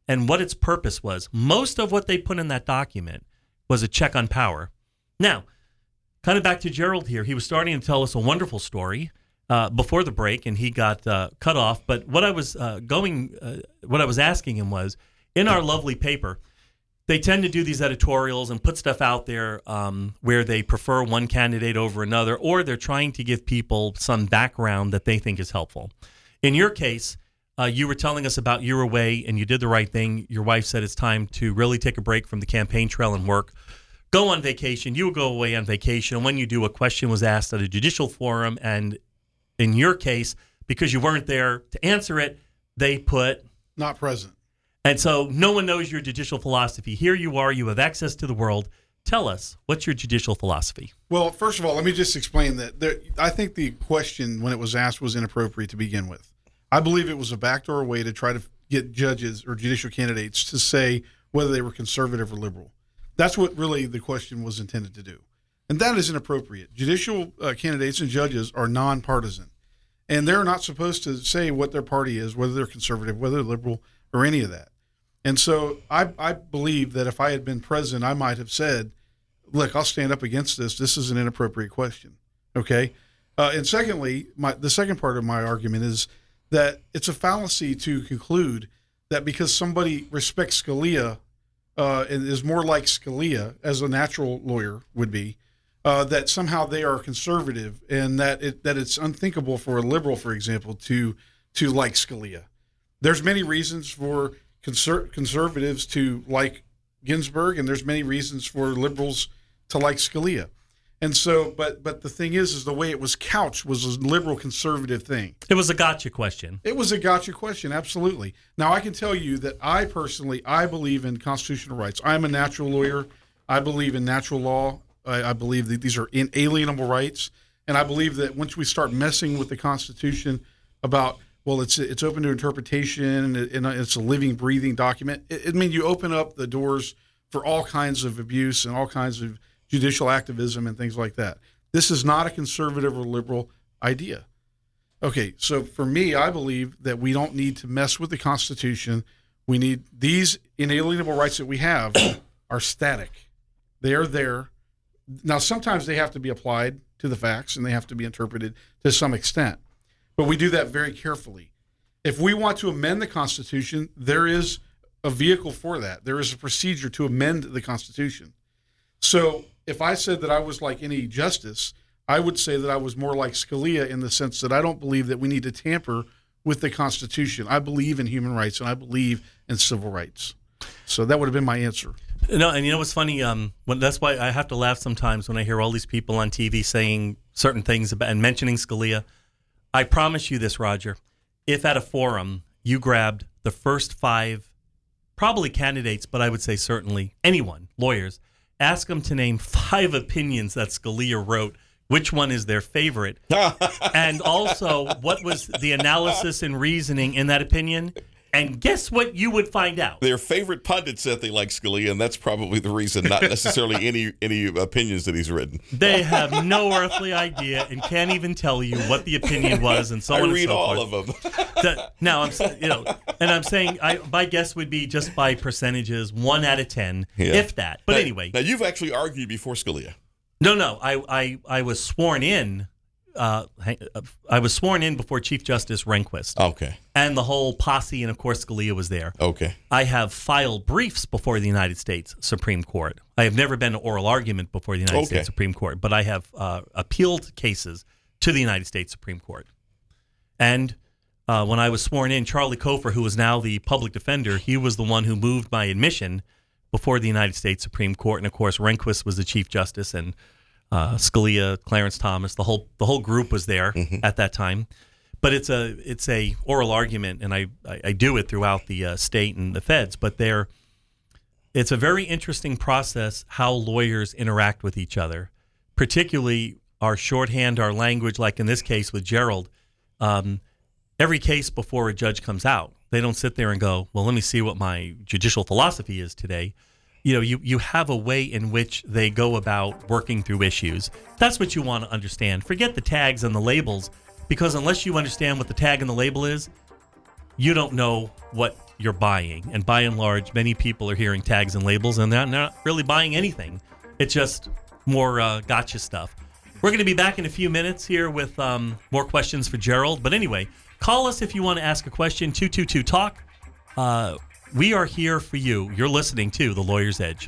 and what its purpose was. Most of what they put in that document was a check on power. Now, kind of back to Gerald here. He was starting to tell us a wonderful story uh, before the break, and he got uh, cut off. But what I was uh, going, uh, what I was asking him was, in our lovely paper, they tend to do these editorials and put stuff out there um, where they prefer one candidate over another, or they're trying to give people some background that they think is helpful. In your case, uh, you were telling us about you were away and you did the right thing. Your wife said it's time to really take a break from the campaign trail and work. Go on vacation. You would go away on vacation. When you do, a question was asked at a judicial forum, and in your case, because you weren't there to answer it, they put not present. And so no one knows your judicial philosophy. Here you are. You have access to the world. Tell us, what's your judicial philosophy? Well, first of all, let me just explain that there, I think the question when it was asked was inappropriate to begin with. I believe it was a backdoor way to try to get judges or judicial candidates to say whether they were conservative or liberal. That's what really the question was intended to do. And that is inappropriate. Judicial uh, candidates and judges are nonpartisan. And they're not supposed to say what their party is, whether they're conservative, whether they're liberal, or any of that. And so I, I believe that if I had been president, I might have said, look, I'll stand up against this. This is an inappropriate question. Okay? Uh, and secondly, my, the second part of my argument is that it's a fallacy to conclude that because somebody respects Scalia uh, and is more like Scalia, as a natural lawyer would be, uh, that somehow they are conservative, and that it, that it's unthinkable for a liberal, for example, to to like Scalia. There's many reasons for Conser- conservatives to like Ginsburg, and there's many reasons for liberals to like Scalia. And so, but but the thing is, is the way it was couched was a liberal conservative thing. It was a gotcha question. It was a gotcha question, absolutely. Now, I can tell you that I personally, I believe in constitutional rights. I'm a natural lawyer. I believe in natural law. I, I believe that these are inalienable rights. And I believe that once we start messing with the Constitution about, well, it's it's open to interpretation, and it's a living, breathing document. It, it means you open up the doors for all kinds of abuse and all kinds of judicial activism and things like that. This is not a conservative or liberal idea. Okay, so for me, I believe that we don't need to mess with the Constitution. We need these inalienable rights that we have are static. They are there. Now, sometimes they have to be applied to the facts and they have to be interpreted to some extent. But we do that very carefully. If we want to amend the Constitution, there is a vehicle for that. There is a procedure to amend the Constitution. So if I said that I was like any justice, I would say that I was more like Scalia in the sense that I don't believe that we need to tamper with the Constitution. I believe in human rights and I believe in civil rights. So that would have been my answer. No, and you know what's funny? Um, when, that's why I have to laugh sometimes when I hear all these people on T V saying certain things about and mentioning Scalia. I promise you this, Roger. If at a forum you grabbed the first five, probably candidates, but I would say certainly anyone, lawyers, ask them to name five opinions that Scalia wrote, which one is their favorite, and also what was the analysis and reasoning in that opinion, and guess what you would find out? Their favorite pundit said they like Scalia, and that's probably the reason, not necessarily any any opinions that he's written. They have no earthly idea and can't even tell you what the opinion was, and so I on read and so all forth. of them. That, now I'm, sa- you know, and I'm saying I, my guess would be just by percentages, one out of ten, Yeah. if that. But now, anyway, now you've actually argued before Scalia. no, no, I, I, I was sworn in. Uh, hang- uh, I was sworn in before Chief Justice Rehnquist. Okay. And the whole posse, and of course Scalia was there. Okay. I have filed briefs before the United States Supreme Court. I have never been to oral argument before the United Okay. States Supreme Court, but I have uh, appealed cases to the United States Supreme Court. And uh, when I was sworn in, Charlie Cofer, who is now the public defender, he was the one who moved my admission before the United States Supreme Court. And of course, Rehnquist was the Chief Justice, and uh, Scalia, Clarence Thomas, the whole the whole group was there Mm-hmm. at that time. But it's a it's a oral argument, and I, I, I do it throughout the uh, state and the feds. But they're it's a very interesting process how lawyers interact with each other, particularly our shorthand, our language. Like in this case with Gerald, um, every case before a judge comes out, they don't sit there and go, "Well, let me see what my judicial philosophy is today." You know, you, you have a way in which they go about working through issues. That's what you want to understand. Forget the tags and the labels, because unless you understand what the tag and the label is, you don't know what you're buying. And by and large, many people are hearing tags and labels and they're not really buying anything. It's just more uh, gotcha stuff. We're going to be back in a few minutes here with um, more questions for Gerald. But anyway, call us if you want to ask a question, two two two talk. Uh, we are here for you. You're listening to The Lawyer's Edge.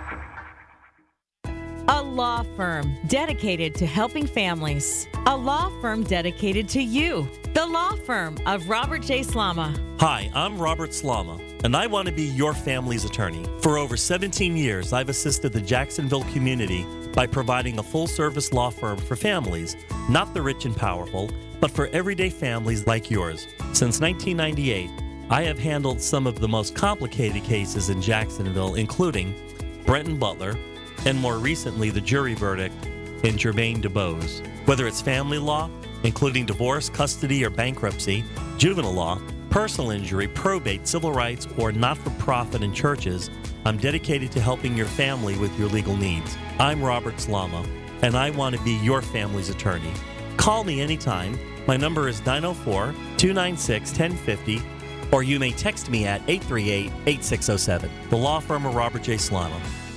A law firm dedicated to helping families. A law firm dedicated to you. The law firm of Robert J. Slama. Hi, I'm Robert Slama, and I want to be your family's attorney. For over seventeen years, I've assisted the Jacksonville community by providing a full-service law firm for families, not the rich and powerful, but for everyday families like yours. Since nineteen ninety-eight, I have handled some of the most complicated cases in Jacksonville, including Brenton Butler, and more recently, the jury verdict in Jermaine DuBose. Whether it's family law, including divorce, custody, or bankruptcy, juvenile law, personal injury, probate, civil rights, or not-for-profit and churches, I'm dedicated to helping your family with your legal needs. I'm Robert Slama, and I want to be your family's attorney. Call me anytime. My number is nine oh four, two nine six, one oh five oh, or you may text me at eight three eight, eight six oh seven. The law firm of Robert J. Slama.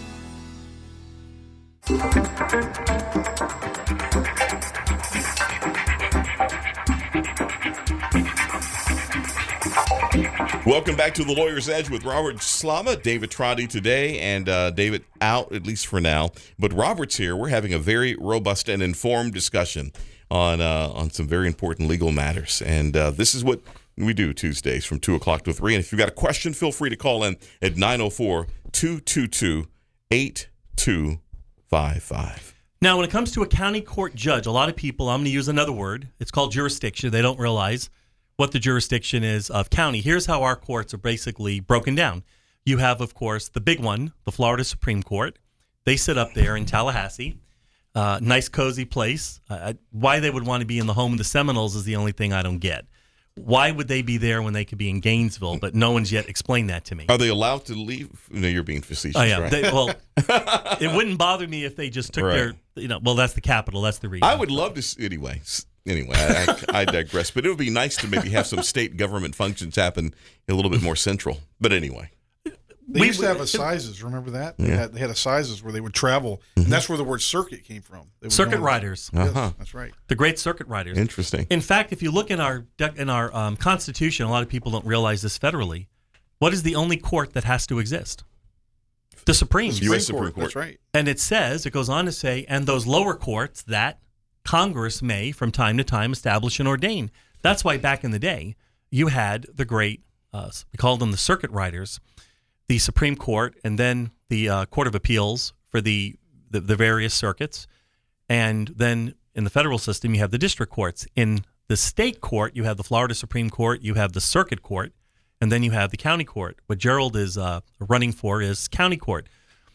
Welcome back to The Lawyer's Edge with Robert Slama, David Trotty today, and uh, David out, at least for now. But Robert's here. We're having a very robust and informed discussion on uh, on some very important legal matters. And uh, this is what we do Tuesdays from two o'clock to three. And if you've got a question, feel free to call in at nine oh four, two two two, eight two five five. Now, when it comes to a county court judge, a lot of people, I'm going to use another word. It's called jurisdiction. They don't realize what the jurisdiction is of county. Here's how our courts are basically broken down. You have, of course, the big one, the Florida Supreme Court. They sit up there in Tallahassee. Uh, nice, cozy place. Uh, why they would want to be in the home of the Seminoles is the only thing I don't get. Why would they be there when they could be in Gainesville? But no one's yet explained that to me. Are they allowed to leave? No, you're being facetious, oh, yeah. right? They, well, it wouldn't bother me if they just took Right. their, you know, well, that's the capital. That's the reason. I would love to, s- anyway. s- Anyway, I, I, I digress. But it would be nice to maybe have some state government functions happen a little bit more central. But anyway. They We- used to have assizes. Remember that? They, Yeah. had, they had assizes where they would travel, Mhm. and that's where the word circuit came from. They would Circuit go on- riders. Yes, Uh-huh. that's right. The great circuit riders. Interesting. In fact, if you look in our dec- in our um, Constitution, a lot of people don't realize this federally. What is the only court that has to exist? The Supreme. The U S Supreme Court. That's right. And it says, it goes on to say, and those lower courts that Congress may, from time to time, establish and ordain. That's why back in the day, you had the great, uh, we called them the circuit riders, the Supreme Court, and then the uh, Court of Appeals for the, the the various circuits. And then in the federal system, you have the district courts. In the state court, you have the Florida Supreme Court, you have the circuit court, and then you have the county court. What Gerald is uh, running for is county court.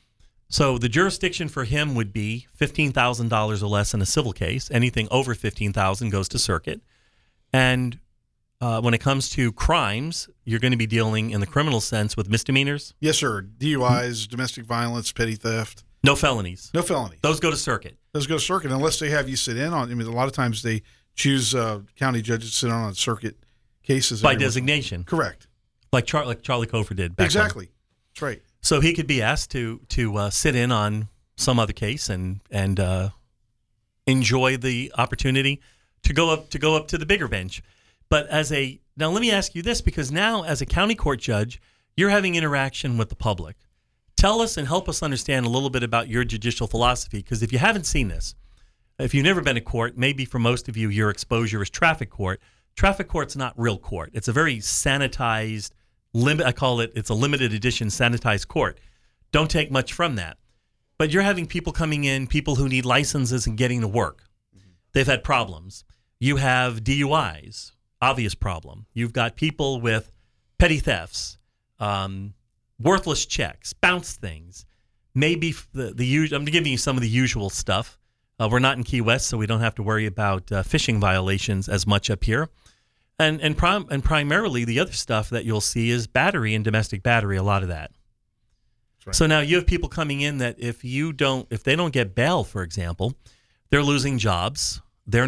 So the jurisdiction for him would be fifteen thousand dollars or less in a civil case. Anything over fifteen thousand dollars goes to circuit. And uh, when it comes to crimes, you're going to be dealing in the criminal sense with misdemeanors. Yes, sir. D U Is, domestic violence, petty theft. No felonies. No felonies. Those go to circuit. Those go to circuit unless they have you sit in on. I mean, a lot of times they choose uh, county judges to sit on on circuit cases By every once- designation. Correct. Like, Char- like Charlie Cofer did back Exactly. when. That's right. So he could be asked to to uh, sit in on some other case and and uh, enjoy the opportunity to go up to go up to the bigger bench. But as a now, let me ask you this, because now as a county court judge, you're having interaction with the public. Tell us and help us understand a little bit about your judicial philosophy, because if you haven't seen this, if you've never been to court, maybe for most of you, your exposure is traffic court. Traffic court's not real court. It's a very sanitized, limit. I call it, it's a limited edition sanitized court. Don't take much from that. But you're having people coming in, people who need licenses and getting to work. They've had problems. You have D U Is, obvious problem. You've got people with petty thefts, um, worthless checks, bounce things. Maybe the, the usual, I'm giving you some of the usual stuff. Uh, we're not in Key West, so we don't have to worry about uh, phishing violations as much up here. And and, prim- and primarily the other stuff that you'll see is battery and domestic battery, a lot of that. Right. So now you have people coming in that if you don't, if they don't get bail, for example, they're losing jobs. They're not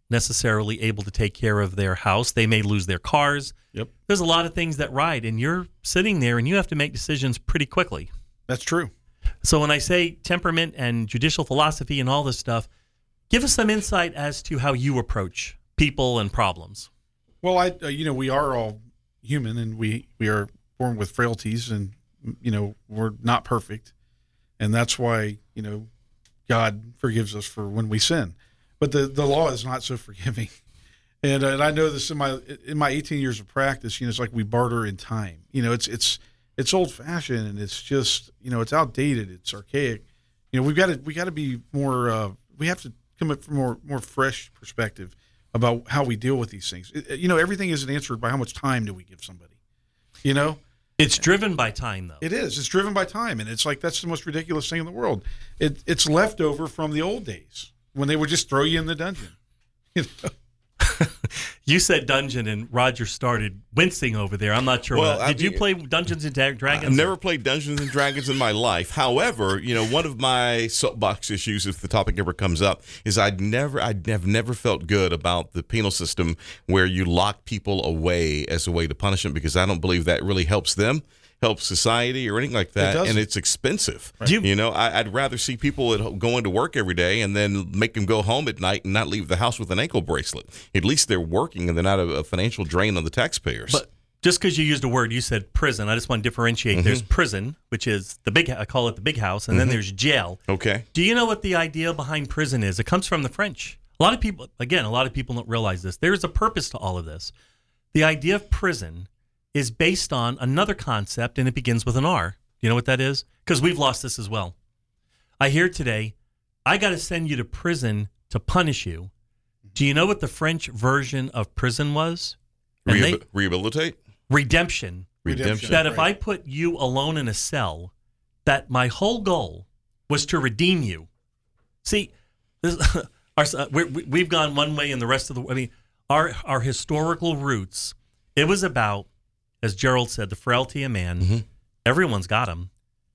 necessarily able to take care of their house. They may lose their cars. Yep. There's a lot of things that ride, and you're sitting there and you have to make decisions pretty quickly. That's true. So when I say temperament and judicial philosophy and all this stuff, give us some insight as to how you approach people and problems. Well, I, uh, you know, we are all human, and we, we are born with frailties, and, you know, we're not perfect. And that's why, you know, God forgives us for when we sin. But the, the law is not so forgiving. And, uh, and I know this in my in my eighteen years of practice, you know, it's like we barter in time. You know, it's it's it's old fashioned, and it's just, you know, it's outdated, it's archaic. You know, we've got to we got to be more uh, we have to come up from more more fresh perspective about how we deal with these things. It, you know, everything isn't answered by how much time do we give somebody. You know? It's driven by time, though. It is. It's driven by time, and it's like that's the most ridiculous thing in the world. It, it's leftover from the old days when they would just throw you in the dungeon. You know? You said dungeon, and Roger started wincing over there. I'm not sure. Well, what, did I you mean, play Dungeons and Dragons? I've never played Dungeons and Dragons in my life. However, you know, one of my soapbox issues, if the topic ever comes up, is I'd never, I'd have never felt good about the penal system where you lock people away as a way to punish them, because I don't believe that really helps them, helps society, or anything like that, It and it's expensive. Right. You, you know, I, I'd rather see people at, go into work every day and then make them go home at night and not leave the house with an ankle bracelet. At least they're working and they're not a, a financial drain on the taxpayers. But just because you used a word, you said prison. I just want to differentiate. Mm-hmm. There's prison, which is the big, I call it the big house, and Mm-hmm. then there's jail. Okay. Do you know what the idea behind prison is? It comes from the French. A lot of people, again, a lot of people don't realize this. There is a purpose to all of this. The idea of prison is based on another concept, and it begins with an R. You know what that is? Because we've lost this as well. I hear today, I got to send you to prison to punish you. Do you know what the French version of prison was? And Rehab- they- rehabilitate? Redemption. Redemption. That if I put you alone in a cell, that my whole goal was to redeem you. See, this, our, we're, we've gone one way and the rest of the, I mean, our, our historical roots, it was about, as Gerald said, the frailty of man. Mm-hmm. Everyone's got them.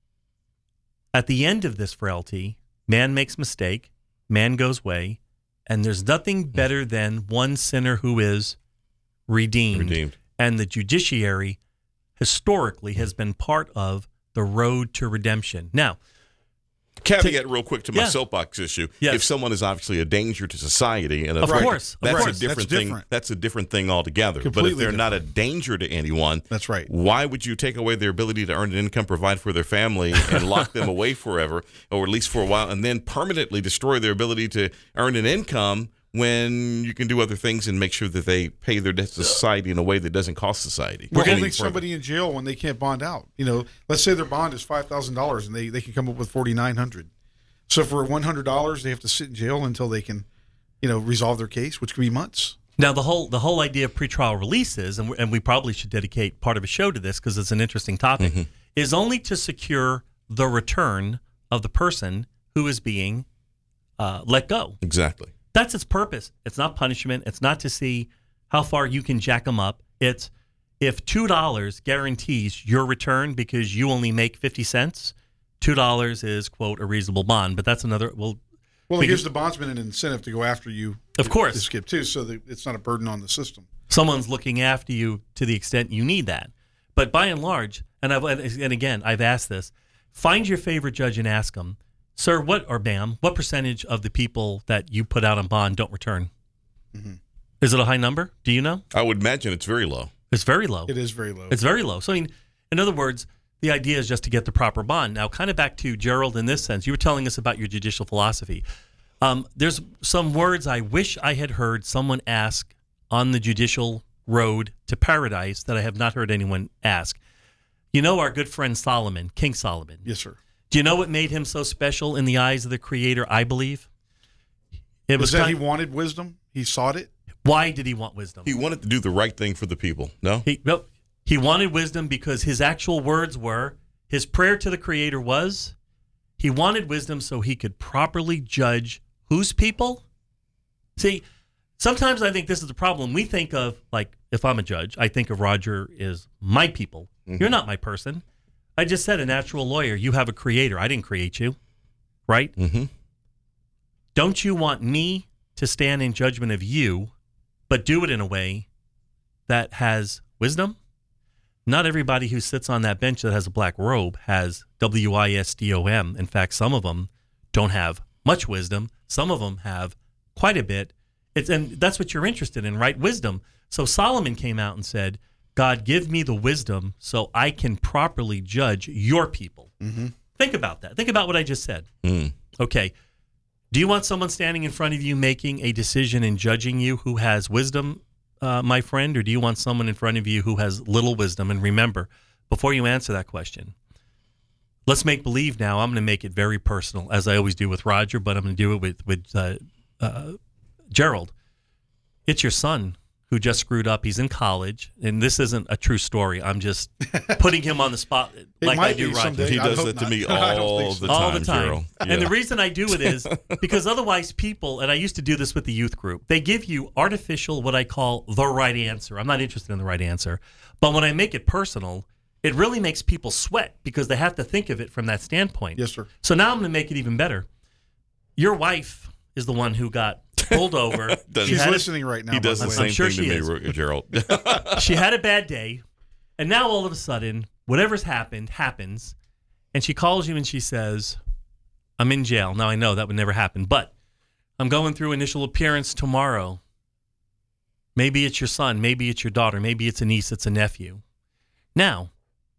At the end of this frailty, man makes mistake, man goes away, and there's nothing better than one sinner who is redeemed. Redeemed. And the judiciary historically has been part of the road to redemption. Now, caveat real quick to my Yeah. soapbox issue. Yes. If someone is obviously a danger to society, and a Of threat, course, of that's course. a different That's thing. different. That's a different thing altogether. but Completely if they're not a different. danger to anyone, That's right. why would you take away their ability to earn an income, provide for their family, and lock them away forever, or at least for a while, and then permanently destroy their ability to earn an income when you can do other things and make sure that they pay their debts to society in a way that doesn't cost society? We're Any holding further. somebody in jail when they can't bond out. You know, let's say their bond is five thousand dollars and they, they can come up with forty-nine hundred dollars. So for one hundred dollars, they have to sit in jail until they can, you know, resolve their case, which could be months. Now, the whole the whole idea of pretrial releases, and we, and we probably should dedicate part of a show to this because it's an interesting topic, Mm-hmm. is only to secure the return of the person who is being uh, let go. Exactly. That's its purpose. It's not punishment. It's not to see how far you can jack them up. It's if two dollars guarantees your return because you only make fifty cents, two dollars is, quote, a reasonable bond. But that's another, well, Well, it we gives can- the bondsman an incentive to go after you. Of course. To skip too, so that it's not a burden on the system. someone's looking after you to the extent you need that. But by and large, and I've and again, I've asked this, find your favorite judge and ask them, sir, what, or ma'am, what percentage of the people that you put out on bond don't return? Mm-hmm. Is it a high number? Do you know? I would imagine it's very low. It's very low. It is very low. It's very low. So, I mean, in other words, the idea is just to get the proper bond. Now, kind of back to Gerald in this sense, you were telling us about your judicial philosophy. Um, there's some words I wish I had heard someone ask on the judicial road to paradise that I have not heard anyone ask. You know our good friend Solomon, King Solomon. Yes, sir. Do you know what made him so special in the eyes of the Creator, I believe? It Was was that kind- he wanted wisdom? He sought it? Why did he want wisdom? He wanted to do the right thing for the people. No? He, no, he wanted wisdom because his actual words were, his prayer to the Creator was, he wanted wisdom so he could properly judge whose people? See, sometimes I think this is the problem. We think of, like, if I'm a judge, I think of Roger as my people. Mm-hmm. You're not my person. I just said a natural lawyer. You have a creator. I didn't create you, right? Mm-hmm. Don't you want me to stand in judgment of you, but do it in a way that has wisdom. Not everybody who sits on that bench that has a black robe has W I S D O M. In fact, some of them don't have much wisdom. Some of them have quite a bit. It's, and that's what you're interested in, right? Wisdom. So Solomon came out and said, God, give me the wisdom so I can properly judge your people. Mm-hmm. Think about that. Think about what I just said. Mm. Okay. Do you want someone standing in front of you making a decision and judging you who has wisdom, uh, my friend, or do you want someone in front of you who has little wisdom? And remember, before you answer that question, let's make believe now. I'm going to make it very personal, as I always do with Roger, but I'm going to do it with, with uh, uh, Gerald. It's your son who just screwed up. He's in college, and this isn't a true story. I'm just putting him on the spot like I do Roger. He does that to me all the time, all the time. Gerald. Yeah. And the reason I do it is because otherwise people, and I used to do this with the youth group, they give you artificial, what I call the right answer. I'm not interested in the right answer. But when I make it personal, it really makes people sweat because they have to think of it from that standpoint. Yes, sir. So now I'm going to make it even better. Your wife is the one who got pulled over. She's listening right now. He does the I'm same sure thing she to me, Gerald. She had a bad day, and now all of a sudden, whatever's happened, happens, and she calls you and she says, I'm in jail. Now, I know that would never happen, but I'm going through initial appearance tomorrow. Maybe it's your son. Maybe it's your daughter. Maybe it's a niece. It's a nephew. Now,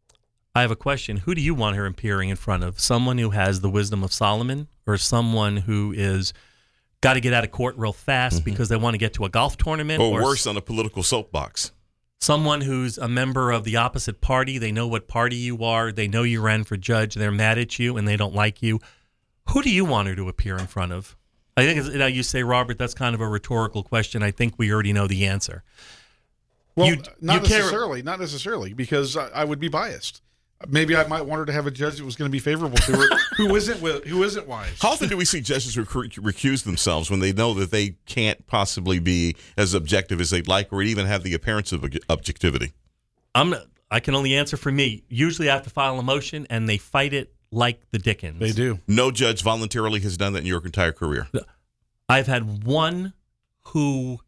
I have a question. Who do you want her appearing in front of? Someone who has the wisdom of Solomon or someone who is got to get out of court real fast mm-hmm. because they want to get to a golf tournament? Or, or worse, on a political soapbox. Someone who's a member of the opposite party. They know what party you are. They know you ran for judge. They're mad at you and they don't like you. Who do you want her to appear in front of? I think, it's, you know, you say, Robert, that's kind of a rhetorical question. I think we already know the answer. Well, you, not you necessarily, not necessarily, because I, I would be biased. Maybe I might want her to have a judge that was going to be favorable to her, who isn't who isn't wise. How often do we see judges rec- recuse themselves when they know that they can't possibly be as objective as they'd like, or even have the appearance of objectivity? I'm. I can only answer for me. Usually, I have to file a motion, and they fight it like the Dickens. They do. No judge voluntarily has done that in your entire career. I've had one who,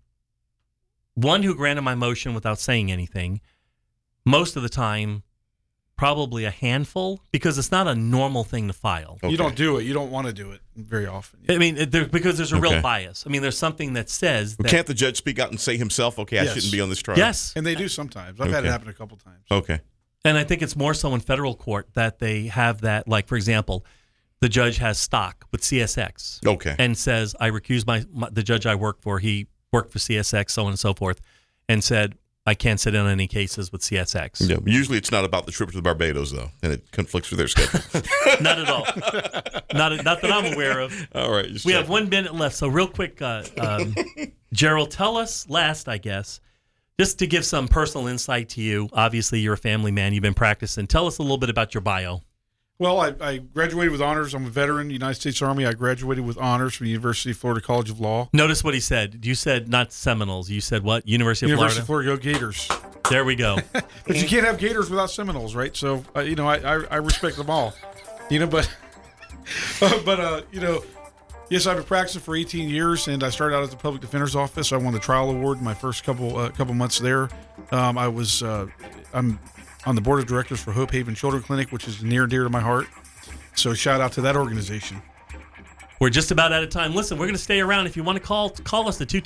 one who granted my motion without saying anything. Most of the time, probably a handful, because it's not a normal thing to file. Okay. You don't do it. You don't want to do it very often. I mean, there, because there's a okay. real bias. I mean, there's something that says that, can't the judge speak out and say himself, okay, I yes. shouldn't be on this trial? Yes. And they do sometimes. I've okay. had it happen a couple times. Okay. And I think it's more so in federal court that they have that, like, for example, the judge has stock with C S X. Okay. And says, I recuse my, my the judge I work for, he worked for C S X, so on and so forth, and said, I can't sit in on any cases with C S X. Yeah, usually it's not about the trip to the Barbados, though, and it conflicts with their schedule. Not at all. Not, not that I'm aware of. All right. We checking. have one minute left, so real quick, uh, um, Gerald, tell us last, I guess, just to give some personal insight to you. Obviously, you're a family man. You've been practicing. Tell us a little bit about your bio. Well, I, I graduated with honors. I'm a veteran, United States Army. I graduated with honors from the University of Florida College of Law. Notice what he said. You said not Seminoles. You said what? University of University of Florida? Florida, go Gators. There we go. But you can't have Gators without Seminoles, right? So, uh, you know, I, I, I respect them all. You know, but, but uh, you know, yes, I've been practicing for eighteen years, and I started out at the Public Defender's Office. I won the trial award in my first couple uh, couple months there. Um, I was uh, I'm on the board of directors for Hope Haven Children's Clinic, which is near and dear to my heart. So shout out to that organization. We're just about out of time. Listen, we're going to stay around. If you want to call, call us at two